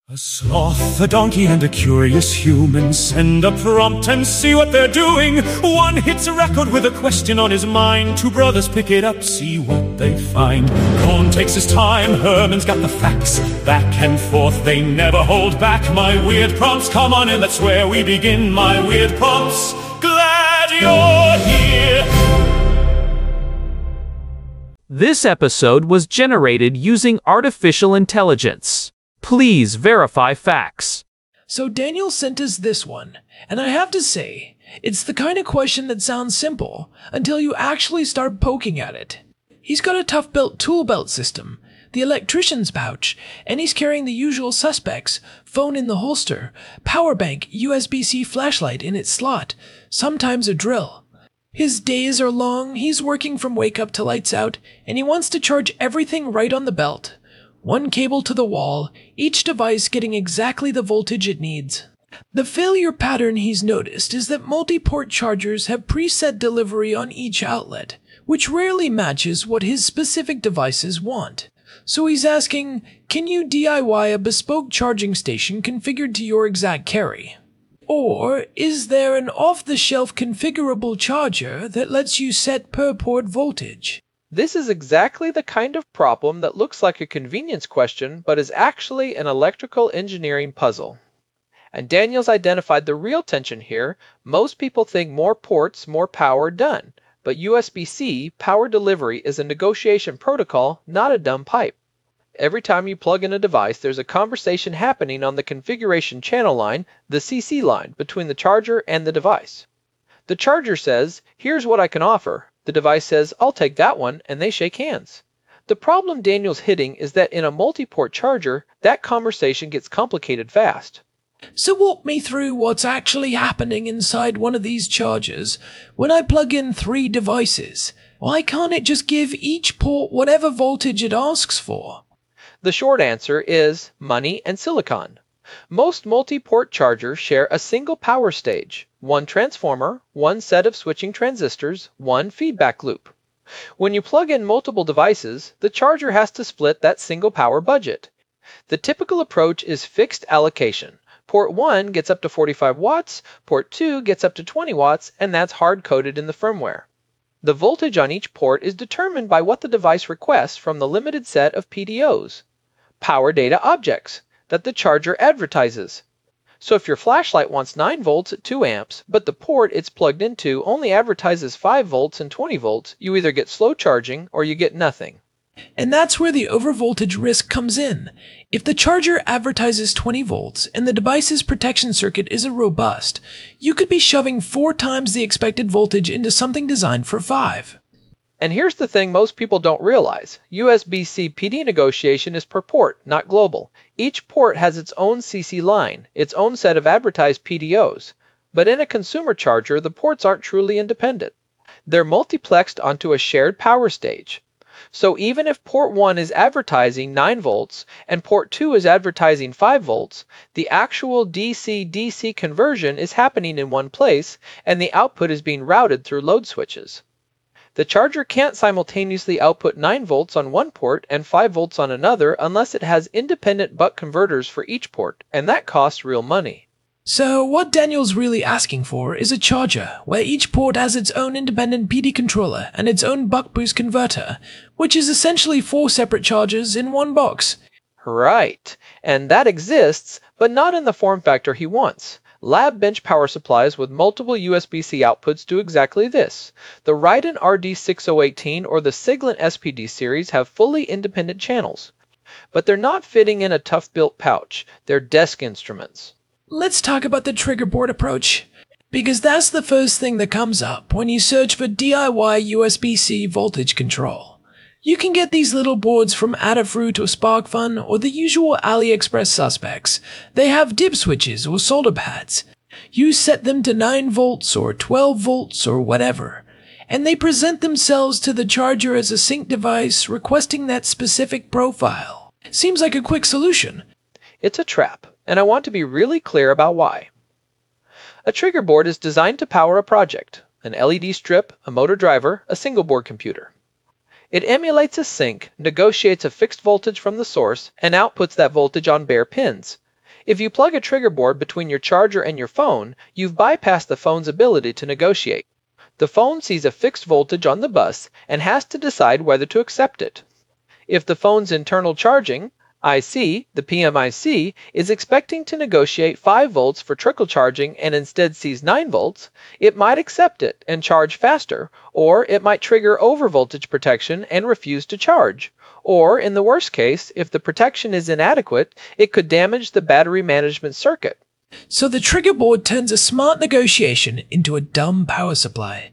A sloth, a donkey, and a curious human send a prompt and see what they're doing. One hits a record with a question on his mind. Two brothers pick it up, see what they find. Cohn takes his time, Herman's got the facts. Back and forth, they never hold back. My weird prompts, come on in, that's where we begin. My weird prompts, glad you're here. This episode was generated using artificial intelligence. Please verify facts. So Daniel sent us this one, and I have to say, it's the kind of question that sounds simple until you actually start poking at it. He's got a tough belt tool belt system, the electrician's pouch, and he's carrying the usual suspects: phone in the holster, power bank, USB-C flashlight in its slot, sometimes a drill. His days are long, he's working from wake up to lights out, and he wants to charge everything right on the belt. One cable to the wall, each device getting exactly the voltage it needs. The failure pattern he's noticed is that multi-port chargers have preset delivery on each outlet, which rarely matches what his specific devices want. So he's asking, can you DIY a bespoke charging station configured to your exact carry? Or is there an off-the-shelf configurable charger that lets you set per-port voltage? This is exactly the kind of problem that looks like a convenience question, but is actually an electrical engineering puzzle. And Daniel's identified the real tension here. Most people think more ports, more power, done. But USB-C, power delivery, is a negotiation protocol, not a dumb pipe. Every time you plug in a device, there's a conversation happening on the configuration channel line, the CC line, between the charger and the device. The charger says, here's what I can offer. The device says, I'll take that one, and they shake hands. The problem Daniel's hitting is that in a multi-port charger, that conversation gets complicated fast. So walk me through what's actually happening inside one of these chargers when I plug in 3 devices. Why can't it just give each port whatever voltage it asks for? The short answer is money and silicon. Most multi-port chargers share a single power stage, one transformer, one set of switching transistors, one feedback loop. When you plug in multiple devices, the charger has to split that single power budget. The typical approach is fixed allocation. Port 1 gets up to 45 watts, port 2 gets up to 20 watts, and that's hard-coded in the firmware. The voltage on each port is determined by what the device requests from the limited set of PDOs, power data objects, that the charger advertises. So if your flashlight wants 9 volts at 2 amps, but the port it's plugged into only advertises 5 volts and 20 volts, you either get slow charging or you get nothing. And that's where the overvoltage risk comes in. If the charger advertises 20 volts and the device's protection circuit isn't robust, you could be shoving 4 times the expected voltage into something designed for 5. And here's the thing most people don't realize. USB-C PD negotiation is per port, not global. Each port has its own CC line, its own set of advertised PDOs. But in a consumer charger, the ports aren't truly independent. They're multiplexed onto a shared power stage. So even if port 1 is advertising 9 volts and port 2 is advertising 5 volts, the actual DC-DC conversion is happening in one place, and the output is being routed through load switches. The charger can't simultaneously output 9 volts on one port and 5 volts on another unless it has independent buck converters for each port, and that costs real money. So what Daniel's really asking for is a charger where each port has its own independent PD controller and its own buck boost converter, which is essentially 4 separate chargers in one box. Right, and that exists, but not in the form factor he wants. Lab bench power supplies with multiple USB-C outputs do exactly this. The Raiden RD6018 or the Siglent SPD series have fully independent channels. But they're not fitting in a tough-built pouch. They're desk instruments. Let's talk about the trigger board approach, because that's the first thing that comes up when you search for DIY USB-C voltage control. You can get these little boards from Adafruit or SparkFun or the usual AliExpress suspects. They have dip switches or solder pads. You set them to 9 volts or 12 volts or whatever, and they present themselves to the charger as a sync device requesting that specific profile. Seems like a quick solution. It's a trap, and I want to be really clear about why. A trigger board is designed to power a project, an LED strip, a motor driver, a single board computer. It emulates a sync, negotiates a fixed voltage from the source, and outputs that voltage on bare pins. If you plug a trigger board between your charger and your phone, you've bypassed the phone's ability to negotiate. The phone sees a fixed voltage on the bus and has to decide whether to accept it. If the phone's internal charging IC, the PMIC, is expecting to negotiate 5 volts for trickle charging and instead sees 9 volts, it might accept it and charge faster, or it might trigger overvoltage protection and refuse to charge. Or, in the worst case, if the protection is inadequate, it could damage the battery management circuit. So the trigger board turns a smart negotiation into a dumb power supply.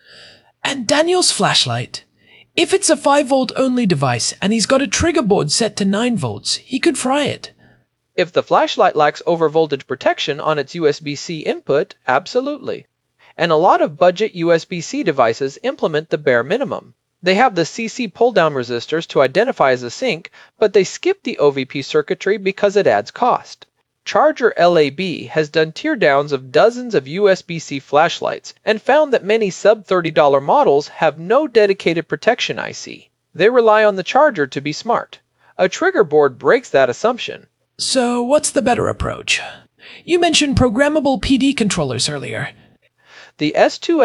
And Daniel's flashlight. If it's a 5-volt only device and he's got a trigger board set to 9 volts, he could fry it. If the flashlight lacks overvoltage protection on its USB-C input, absolutely. And a lot of budget USB-C devices implement the bare minimum. They have the CC pull-down resistors to identify as a sink, but they skip the OVP circuitry because it adds cost. Charger LAB has done teardowns of dozens of USB-C flashlights and found that many sub-$30 models have no dedicated protection IC. They rely on the charger to be smart. A trigger board breaks that assumption. So what's the better approach? You mentioned programmable PD controllers earlier. The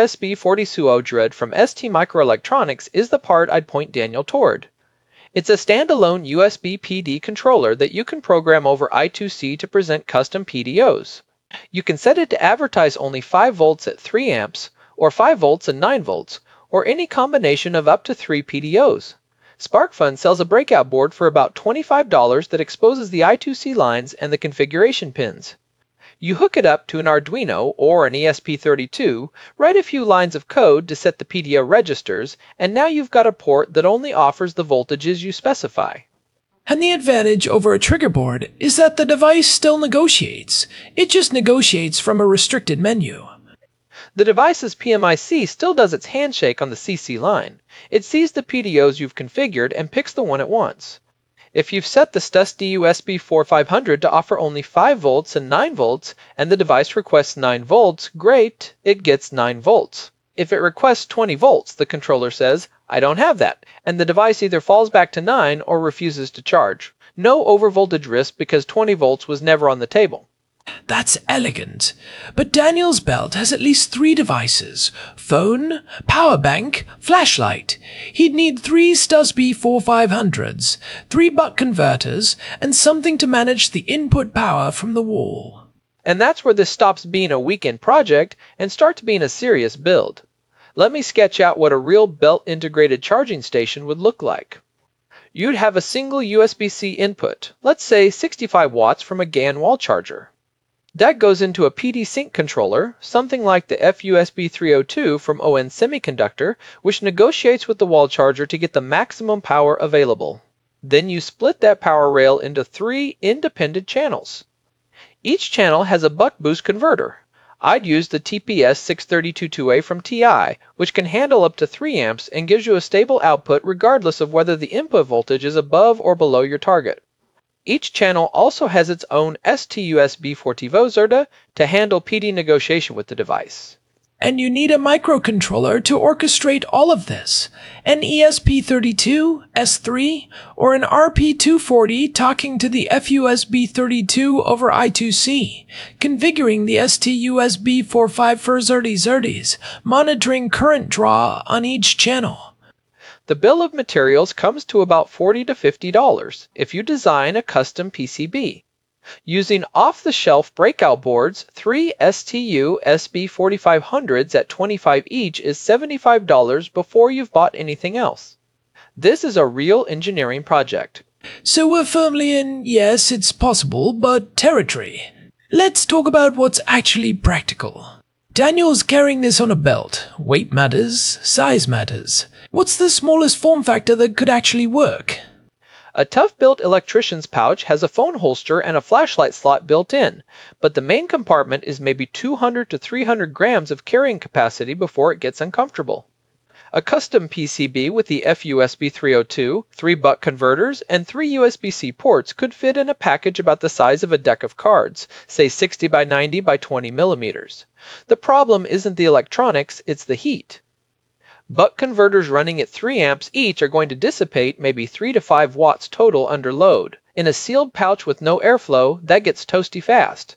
S2SB40 Dread from ST Microelectronics is the part I'd point Daniel toward. It's a standalone USB PD controller that you can program over I2C to present custom PDOs. You can set it to advertise only 5 volts at 3 amps, or 5 volts and 9 volts, or any combination of up to 3 PDOs. SparkFun sells a breakout board for about $25 that exposes the I2C lines and the configuration pins. You hook it up to an Arduino or an ESP32, write a few lines of code to set the PDO registers, and now you've got a port that only offers the voltages you specify. And the advantage over a trigger board is that the device still negotiates. It just negotiates from a restricted menu. The device's PMIC still does its handshake on the CC line. It sees the PDOs you've configured and picks the one it wants. If you've set the STUSD USB 4500 to offer only 5 volts and 9 volts, and the device requests 9 volts, great, it gets 9 volts. If it requests 20 volts, the controller says, I don't have that, and the device either falls back to 9 or refuses to charge. No overvoltage risk because 20 volts was never on the table. That's elegant. But Daniel's belt has at least 3 devices: phone, power bank, flashlight. He'd need 3 STUSB 4500s, 3 buck converters, and something to manage the input power from the wall. And that's where this stops being a weekend project and starts being a serious build. Let me sketch out what a real belt-integrated charging station would look like. You'd have a single USB-C input, let's say 65 watts from a GAN wall charger. That goes into a PD Sync controller, something like the FUSB 302 from ON Semiconductor, which negotiates with the wall charger to get the maximum power available. Then you split that power rail into 3 independent channels. Each channel has a buck boost converter. I'd use the TPS 632-2A from TI, which can handle up to 3 amps and gives you a stable output regardless of whether the input voltage is above or below your target. Each channel also has its own STUSB 40V ZERTA to handle PD negotiation with the device. And you need a microcontroller to orchestrate all of this. An ESP32, S3, or an RP240 talking to the FUSB32 over I2C, configuring the STUSB 45 for ZERTIs, monitoring current draw on each channel. The bill of materials comes to about $40 to $50 if you design a custom PCB. Using off-the-shelf breakout boards, 3 STU SB 4500s at $25 each is $75 before you've bought anything else. This is a real engineering project. So we're firmly in, yes, it's possible, but territory. Let's talk about what's actually practical. Daniel's carrying this on a belt. Weight matters, size matters. What's the smallest form factor that could actually work? A tough-built electrician's pouch has a phone holster and a flashlight slot built in, but the main compartment is maybe 200 to 300 grams of carrying capacity before it gets uncomfortable. A custom PCB with the FUSB 302, 3 buck converters, and 3 USB-C ports could fit in a package about the size of a deck of cards, say 60 by 90 by 20 millimeters. The problem isn't the electronics, it's the heat. Buck converters running at 3 amps each are going to dissipate maybe 3 to 5 watts total under load. In a sealed pouch with no airflow, that gets toasty fast.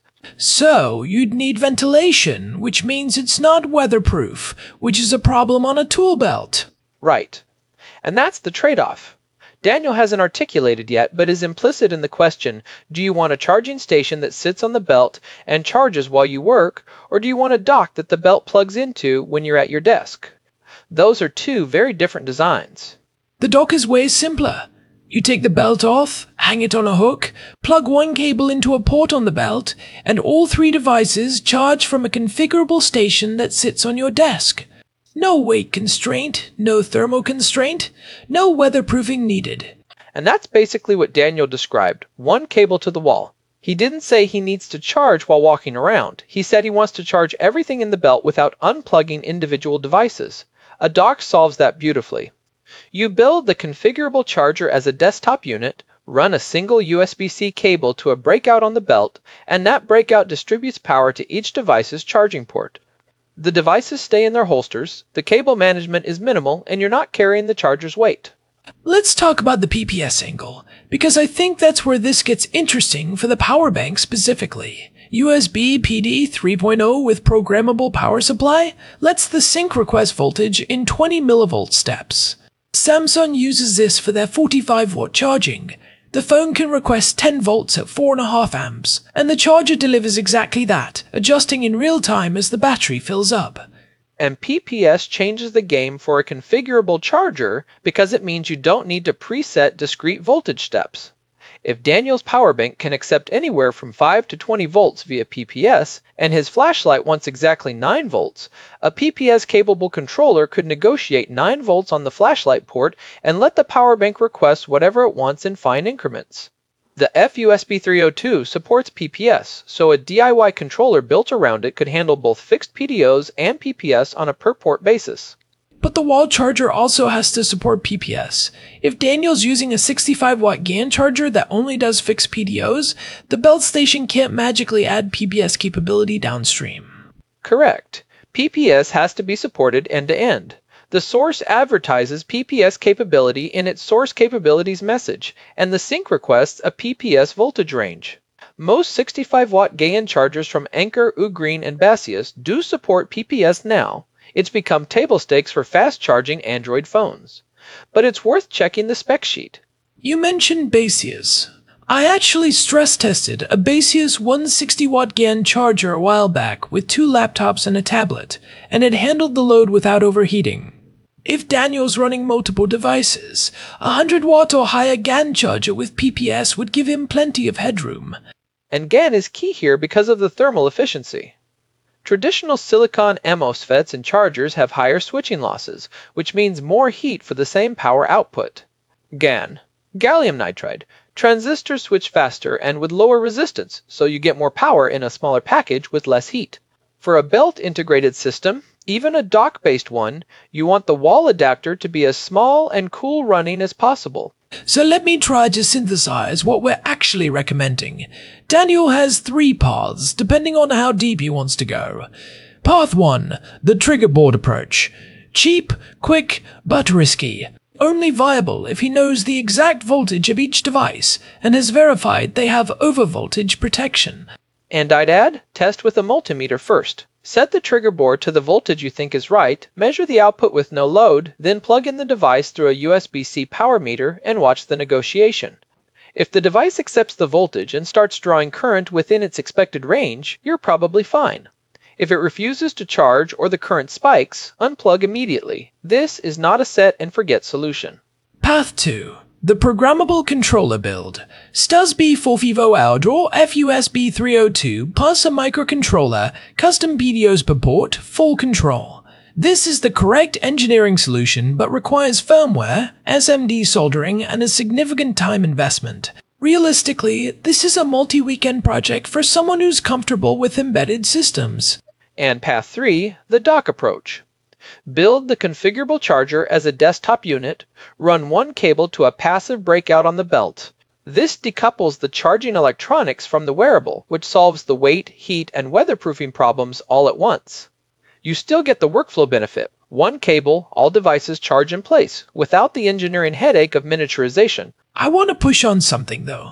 So, you'd need ventilation, which means it's not weatherproof, which is a problem on a tool belt. Right. And that's the trade-off. Daniel hasn't articulated yet, but is implicit in the question, do you want a charging station that sits on the belt and charges while you work, or do you want a dock that the belt plugs into when you're at your desk? Those are two very different designs. The dock is way simpler. You take the belt off, hang it on a hook, plug one cable into a port on the belt, and all three devices charge from a configurable station that sits on your desk. No weight constraint, no thermal constraint, no weatherproofing needed. And that's basically what Daniel described, one cable to the wall. He didn't say he needs to charge while walking around. He said he wants to charge everything in the belt without unplugging individual devices. A dock solves that beautifully. You build the configurable charger as a desktop unit, run a single USB-C cable to a breakout on the belt, and that breakout distributes power to each device's charging port. The devices stay in their holsters, the cable management is minimal, and you're not carrying the charger's weight. Let's talk about the PPS angle, because I think that's where this gets interesting for the power bank specifically. USB PD 3.0 with programmable power supply lets the sync request voltage in 20 millivolt steps. Samsung uses this for their 45-watt charging. The phone can request 10 volts at 4.5 amps, and the charger delivers exactly that, adjusting in real time as the battery fills up. And PPS changes the game for a configurable charger because it means you don't need to preset discrete voltage steps. If Daniel's power bank can accept anywhere from 5 to 20 volts via PPS, and his flashlight wants exactly 9 volts, a PPS-capable controller could negotiate 9 volts on the flashlight port and let the power bank request whatever it wants in fine increments. The FUSB 302 supports PPS, so a DIY controller built around it could handle both fixed PDOs and PPS on a per-port basis. But the wall charger also has to support PPS. If Daniel's using a 65-watt GAN charger that only does fixed PDOs, the belt station can't magically add PPS capability downstream. Correct. PPS has to be supported end-to-end. The source advertises PPS capability in its source capabilities message, and the sync requests a PPS voltage range. Most 65-watt GAN chargers from Anker, Ugreen, and Basius do support PPS now. It's become table stakes for fast-charging Android phones. But it's worth checking the spec sheet. You mentioned Basius. I actually stress-tested a Basius 160-watt GAN charger a while back with 2 laptops and a tablet, and it handled the load without overheating. If Daniel's running multiple devices, a 100-watt or higher GAN charger with PPS would give him plenty of headroom. And GAN is key here because of the thermal efficiency. Traditional silicon MOSFETs and chargers have higher switching losses, which means more heat for the same power output. GaN, gallium nitride. Transistors switch faster and with lower resistance, so you get more power in a smaller package with less heat. For a belt-integrated system, even a dock-based one, you want the wall adapter to be as small and cool running as possible. So let me try to synthesize what we're actually recommending. Daniel has 3 paths, depending on how deep he wants to go. Path 1, the trigger board approach. Cheap, quick, but risky. Only viable if he knows the exact voltage of each device and has verified they have overvoltage protection. And I'd add, test with a multimeter first. Set the trigger board to the voltage you think is right, measure the output with no load, then plug in the device through a USB-C power meter and watch the negotiation. If the device accepts the voltage and starts drawing current within its expected range, you're probably fine. If it refuses to charge or the current spikes, unplug immediately. This is not a set and forget solution. Path 2. The programmable controller build. STUSB 4FIVO out or FUSB 302 plus a microcontroller, custom PDOs per port, full control. This is the correct engineering solution but requires firmware, SMD soldering, and a significant time investment. Realistically, this is a multi-weekend project for someone who's comfortable with embedded systems. And path 3, the dock approach. Build the configurable charger as a desktop unit, run one cable to a passive breakout on the belt. This decouples the charging electronics from the wearable, which solves the weight, heat, and weatherproofing problems all at once. You still get the workflow benefit. One cable, all devices charge in place, without the engineering headache of miniaturization. I want to push on something though.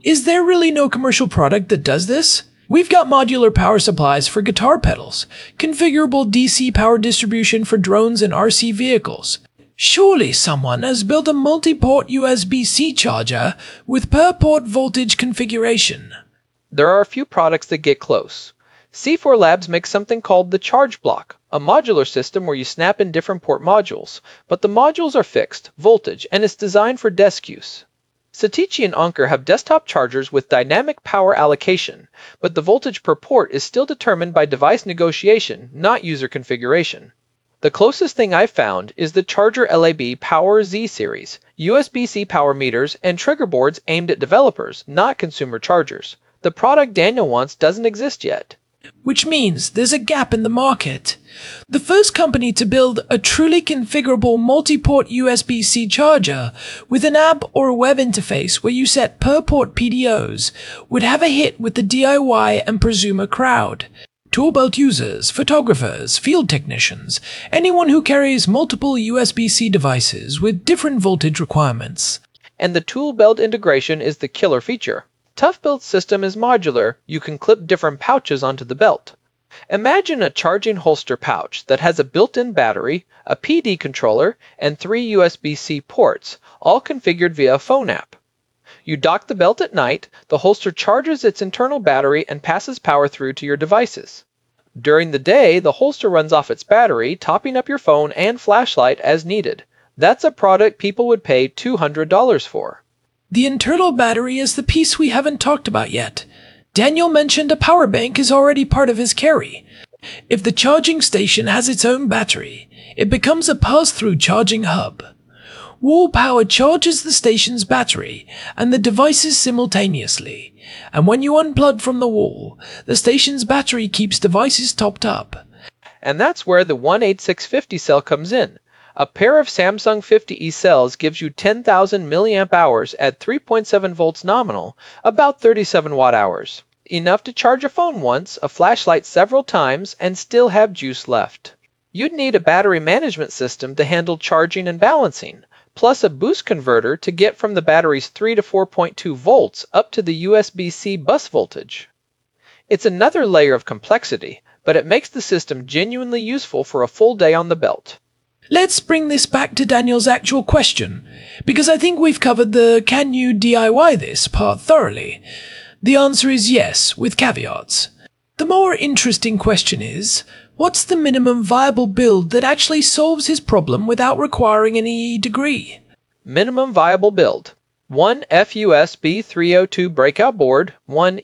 Is there really no commercial product that does this? We've got modular power supplies for guitar pedals, configurable DC power distribution for drones and RC vehicles. Surely someone has built a multi-port USB-C charger with per-port voltage configuration. There are a few products that get close. C4 Labs makes something called the Charge Block, a modular system where you snap in different port modules, but the modules are fixed, voltage, and it's designed for desk use. Satechi and Anker have desktop chargers with dynamic power allocation, but the voltage per port is still determined by device negotiation, not user configuration. The closest thing I've found is the Charger LAB Power Z series, USB-C power meters, and trigger boards aimed at developers, not consumer chargers. The product Daniel wants doesn't exist yet. Which means there's a gap in the market. The first company to build a truly configurable multi-port USB-C charger with an app or a web interface where you set per-port PDOs would have a hit with the DIY and prosumer crowd. Tool belt users, photographers, field technicians, anyone who carries multiple USB-C devices with different voltage requirements. And the tool belt integration is the killer feature. ToughBelt's system is modular. You can clip different pouches onto the belt. Imagine a charging holster pouch that has a built-in battery, a PD controller, and 3 USB-C ports, all configured via a phone app. You dock the belt at night, the holster charges its internal battery and passes power through to your devices. During the day, the holster runs off its battery, topping up your phone and flashlight as needed. That's a product people would pay $200 for. The internal battery is the piece we haven't talked about yet. Daniel mentioned a power bank is already part of his carry. If the charging station has its own battery, it becomes a pass-through charging hub. Wall power charges the station's battery and the devices simultaneously, and when you unplug from the wall, the station's battery keeps devices topped up. And that's where the 18650 cell comes in. A pair of Samsung 50E cells gives you 10,000 milliamp hours at 3.7 volts nominal, about 37 watt hours. Enough to charge a phone once, a flashlight several times, and still have juice left. You'd need a battery management system to handle charging and balancing, plus a boost converter to get from the battery's 3 to 4.2 volts up to the USB-C bus voltage. It's another layer of complexity, but it makes the system genuinely useful for a full day on the belt. Let's bring this back to Daniel's actual question, because I think we've covered the can you DIY this part thoroughly. The answer is yes, with caveats. The more interesting question is, what's the minimum viable build that actually solves his problem without requiring an EE degree? Minimum viable build. 1 FUSB 302 breakout board, 1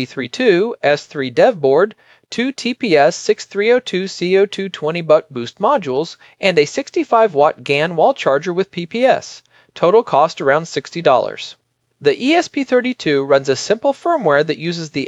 ESP32 S3 dev board, 2 TPS 6302 CO2 20-buck boost modules, and a 65-watt GAN wall charger with PPS. Total cost around $60. The ESP32 runs a simple firmware that uses the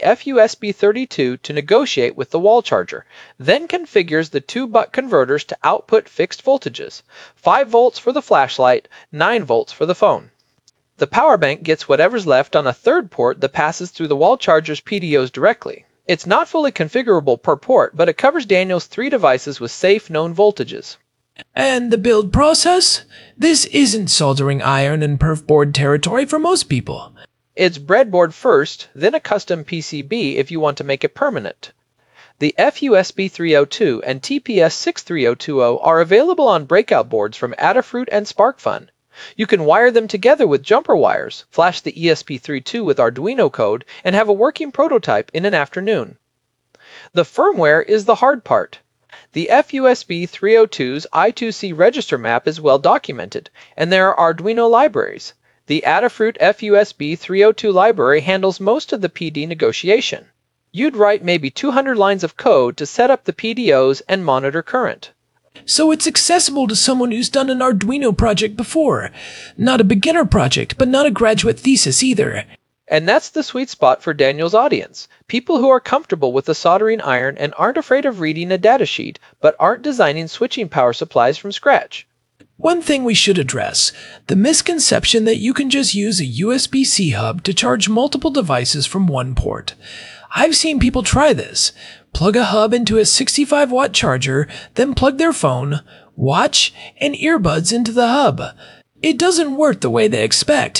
FUSB32 to negotiate with the wall charger, then configures the 2-buck converters to output fixed voltages, 5 volts for the flashlight, 9 volts for the phone. The power bank gets whatever's left on a third port that passes through the wall charger's PDOs directly. It's not fully configurable per port, but it covers Daniel's 3 devices with safe known voltages. And the build process? This isn't soldering iron and perf board territory for most people. It's breadboard first, then a custom PCB if you want to make it permanent. The FUSB 302 and TPS 63020 are available on breakout boards from Adafruit and SparkFun. You can wire them together with jumper wires, flash the ESP32 with Arduino code, and have a working prototype in an afternoon. The firmware is the hard part. The FUSB 302's I2C register map is well documented, and there are Arduino libraries. The Adafruit FUSB 302 library handles most of the PD negotiation. You'd write maybe 200 lines of code to set up the PDOs and monitor current. So it's accessible to someone who's done an Arduino project before. Not a beginner project, but not a graduate thesis either. And that's the sweet spot for Daniel's audience. People who are comfortable with the soldering iron and aren't afraid of reading a datasheet, but aren't designing switching power supplies from scratch. One thing we should address, the misconception that you can just use a USB-C hub to charge multiple devices from one port. I've seen people try this. Plug a hub into a 65-watt charger, then plug their phone, watch, and earbuds into the hub. It doesn't work the way they expect.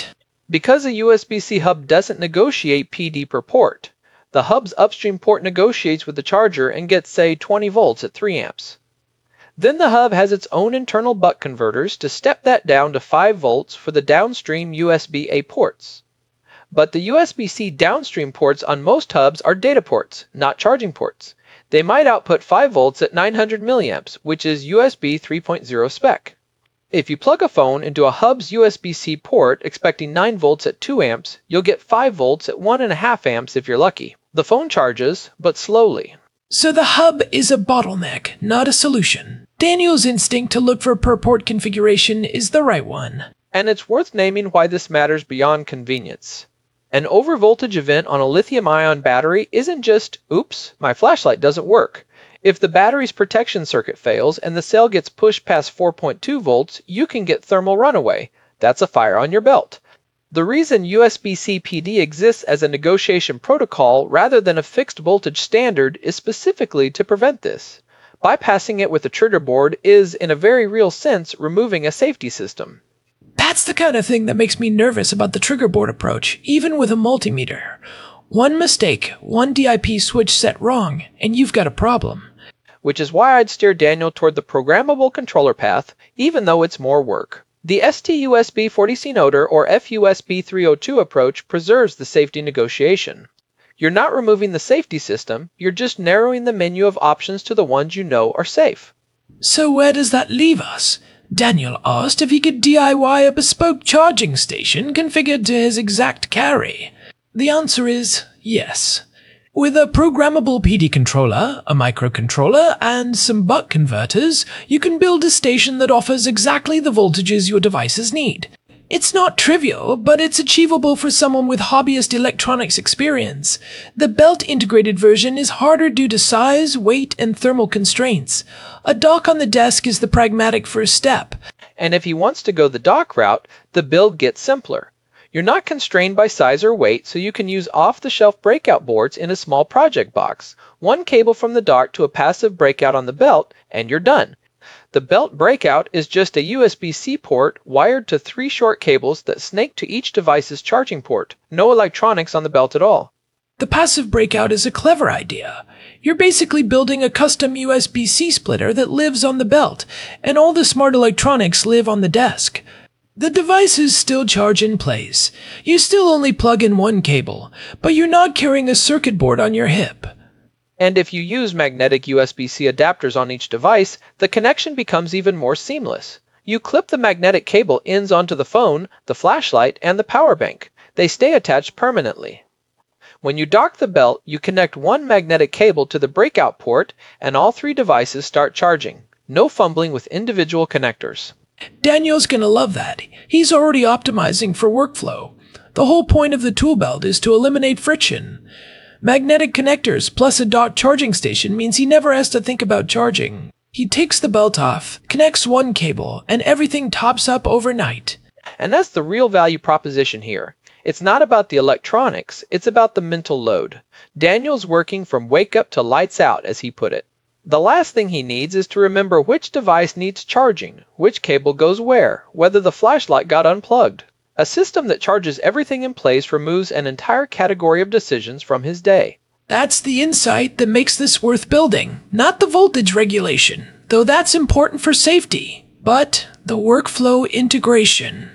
Because a USB-C hub doesn't negotiate PD per port, the hub's upstream port negotiates with the charger and gets, say, 20 volts at 3 amps. Then the hub has its own internal buck converters to step that down to 5 volts for the downstream USB-A ports. But the USB-C downstream ports on most hubs are data ports, not charging ports. They might output 5 volts at 900 milliamps, which is USB 3.0 spec. If you plug a phone into a hub's USB-C port expecting 9 volts at 2 amps, you'll get 5 volts at 1.5 amps if you're lucky. The phone charges, but slowly. So the hub is a bottleneck, not a solution. Daniel's instinct to look for per-port configuration is the right one. And it's worth naming why this matters beyond convenience. An overvoltage event on a lithium-ion battery isn't just, oops, my flashlight doesn't work. If the battery's protection circuit fails and the cell gets pushed past 4.2 volts, you can get thermal runaway. That's a fire on your belt. The reason USB-C PD exists as a negotiation protocol rather than a fixed voltage standard is specifically to prevent this. Bypassing it with a trigger board is, in a very real sense, removing a safety system. That's the kind of thing that makes me nervous about the trigger board approach, even with a multimeter. One mistake, one DIP switch set wrong, and you've got a problem. Which is why I'd steer Daniel toward the programmable controller path, even though it's more work. The ST-USB40C Noder or FUSB 302 approach preserves the safety negotiation. You're not removing the safety system, you're just narrowing the menu of options to the ones you know are safe. So where does that leave us? Daniel asked if he could DIY a bespoke charging station configured to his exact carry. The answer is yes. With a programmable PD controller, a microcontroller, and some buck converters, you can build a station that offers exactly the voltages your devices need. It's not trivial, but it's achievable for someone with hobbyist electronics experience. The belt-integrated version is harder due to size, weight, and thermal constraints. A dock on the desk is the pragmatic first step. And if he wants to go the dock route, the build gets simpler. You're not constrained by size or weight, so you can use off-the-shelf breakout boards in a small project box. One cable from the dock to a passive breakout on the belt, and you're done. The belt breakout is just a USB-C port wired to 3 short cables that snake to each device's charging port. No electronics on the belt at all. The passive breakout is a clever idea. You're basically building a custom USB-C splitter that lives on the belt, and all the smart electronics live on the desk. The devices still charge in place. You still only plug in one cable, but you're not carrying a circuit board on your hip. And if you use magnetic USB-C adapters on each device, the connection becomes even more seamless. You clip the magnetic cable ends onto the phone, the flashlight, and the power bank. They stay attached permanently. When you dock the belt, you connect one magnetic cable to the breakout port, and all 3 devices start charging. No fumbling with individual connectors. Daniel's gonna love that. He's already optimizing for workflow. The whole point of the tool belt is to eliminate friction. Magnetic connectors plus a dock charging station means he never has to think about charging. He takes the belt off, connects one cable, and everything tops up overnight. And that's the real value proposition here. It's not about the electronics, it's about the mental load. Daniel's working from wake up to lights out, as he put it. The last thing he needs is to remember which device needs charging, which cable goes where, whether the flashlight got unplugged. A system that charges everything in place removes an entire category of decisions from his day. That's the insight that makes this worth building, not the voltage regulation, though that's important for safety, but the workflow integration.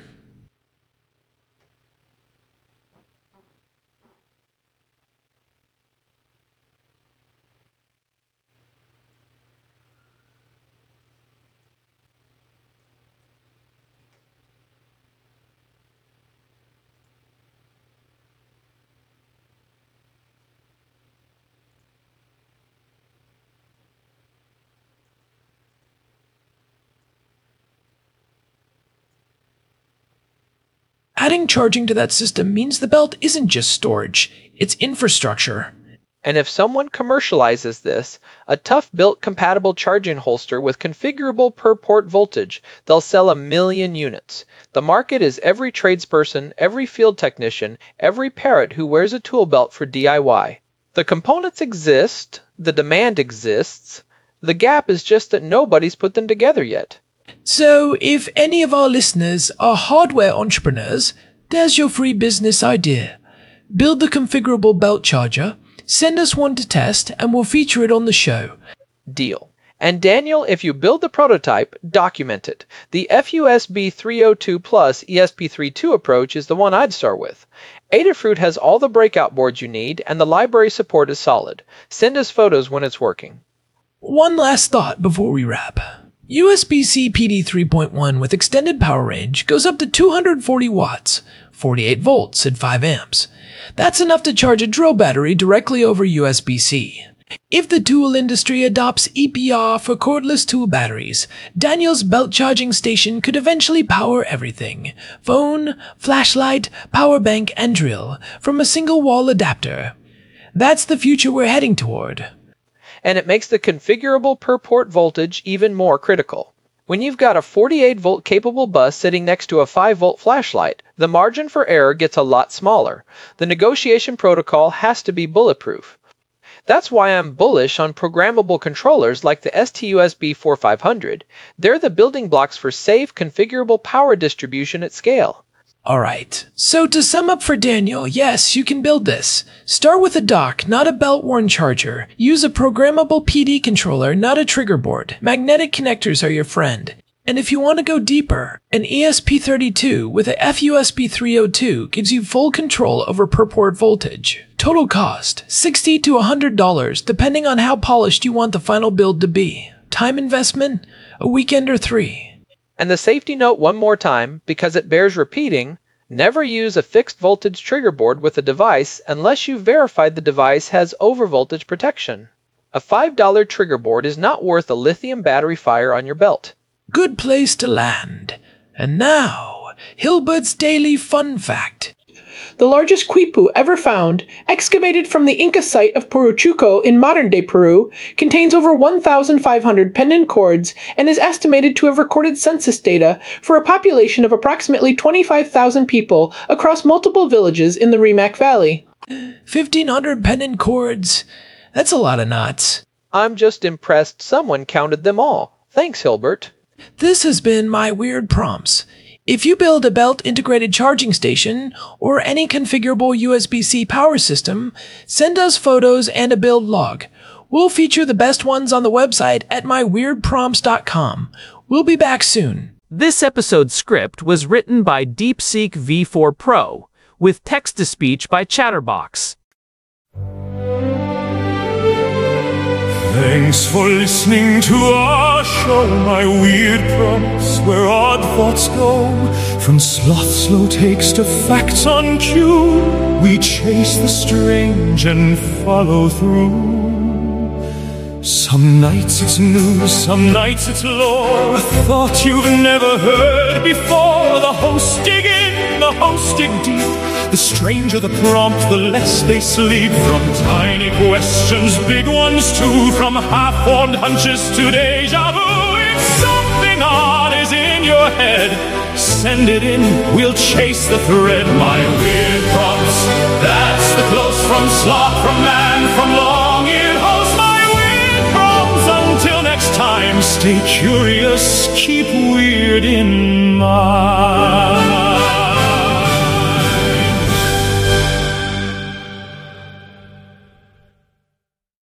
Adding charging to that system means the belt isn't just storage, it's infrastructure. And if someone commercializes this, a tough-built compatible charging holster with configurable per-port voltage, they'll sell 1 million units. The market is every tradesperson, every field technician, every parrot who wears a tool belt for DIY. The components exist, the demand exists, the gap is just that nobody's put them together yet. So, if any of our listeners are hardware entrepreneurs, There's your free business idea. Build the configurable belt charger, send us one to test, and we'll feature it on the show. Deal. And Daniel, if you build the prototype, document it. The FUSB 302 plus ESP32 approach is the one I'd start with. Adafruit has all the breakout boards you need, and the library support is solid. Send us photos when it's working. One last thought before we wrap. USB-C PD 3.1 with extended power range goes up to 240 watts, 48 volts at 5 amps. That's enough to charge a drill battery directly over USB-C. If the tool industry adopts EPR for cordless tool batteries, Daniel's belt charging station could eventually power everything: phone, flashlight, power bank, and drill from a single wall adapter. That's the future we're heading toward. And it makes the configurable per port voltage even more critical. When you've got a 48-volt capable bus sitting next to a 5-volt flashlight, the margin for error gets a lot smaller. The negotiation protocol has to be bulletproof. That's why I'm bullish on programmable controllers like the STUSB 4500. They're the building blocks for safe, configurable power distribution at scale. Alright, so to sum up for Daniel, yes, you can build this. Start with a dock, not a belt-worn charger. Use a programmable PD controller, not a trigger board. Magnetic connectors are your friend. And if you want to go deeper, an ESP32 with a FUSB 302 gives you full control over per port voltage. Total cost, $60 to $100, depending on how polished you want the final build to be. Time investment, a weekend or 3. And the safety note one more time, because it bears repeating: never use a fixed voltage trigger board with a device unless you've verified the device has overvoltage protection. A $5 trigger board is not worth a lithium battery fire on your belt. Good place to land. And now, Hilbert's Daily Fun Fact. The largest quipu ever found, excavated from the Inca site of Puruchuco in modern-day Peru, contains over 1,500 pendant cords and is estimated to have recorded census data for a population of approximately 25,000 people across multiple villages in the Rimac Valley. 1,500 pendant cords. That's a lot of knots. I'm just impressed someone counted them all. Thanks, Hilbert. This has been My Weird Prompts. If you build a belt-integrated charging station or any configurable USB-C power system, send us photos and a build log. We'll feature the best ones on the website at myweirdprompts.com. We'll be back soon. This episode's script was written by DeepSeek V4 Pro, with text-to-speech by Chatterbox. Thanks for listening to our show, My Weird Prompts, where odd thoughts go. From sloth slow takes to facts on cue, we chase the strange and follow through. Some nights it's news, some nights it's lore, a thought you've never heard before. The hosts dig in, the hosts dig deep. The stranger the prompt, the less they sleep. From tiny questions, big ones too, from half-formed hunches to deja vu. If something odd is in your head, send it in, we'll chase the thread. My Weird Prompts, that's the close from sloth, from man, from long-eared host. My Weird Prompts, until next time, stay curious, keep weird in mind.